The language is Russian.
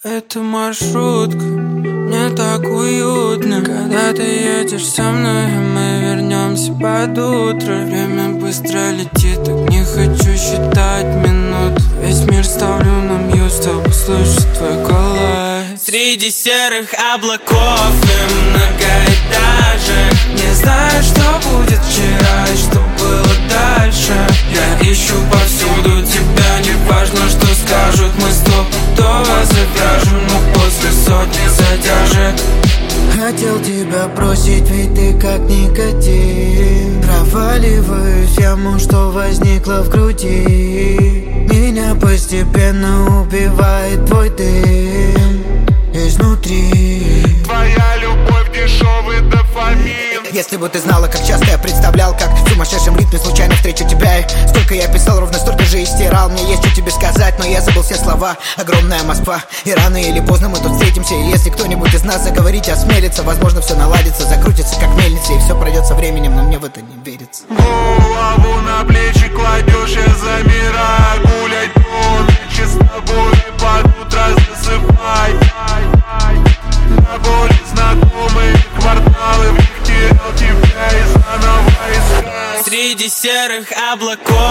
Это маршрутка, мне так уютно, когда ты едешь со мной, и мы вернемся под утро. Время быстро летит, так не хочу считать минут. Весь мир ставлю на мьют, чтобы слышать твой голос. Среди серых облаков и многоэтажек не знаю, что будет вчера и что было дальше. Я ищу повсюду тебя, не важно, что скажут. Мы стопудово завяжем, но после сотни задержек. Хотел тебя бросить, ведь ты как никотин. Проваливаюсь в яму, что возникла в груди. Меня постепенно убивает твой дым изнутри. Твоя любовь, дешевый дофамин. Если бы ты знала, как часто я представлял, как в сумасшедшем ритме случайно встречу тебя. И столько я писал, ровно столько же и стирал. Мне есть что тебе сказать, но я забыл все слова. Огромная Москва, и рано или поздно мы тут встретимся. И если кто-нибудь из нас заговорить осмелится, возможно, все наладится, закрутится как мельница, и все пройдет со временем, но мне в это не верится. Голову на плечи кладешь, я замираю. Гулять до ночи с тобой и под утро засыпай. На более знакомые кварталы, в них терял тебя и заново искать. Среди серых облаков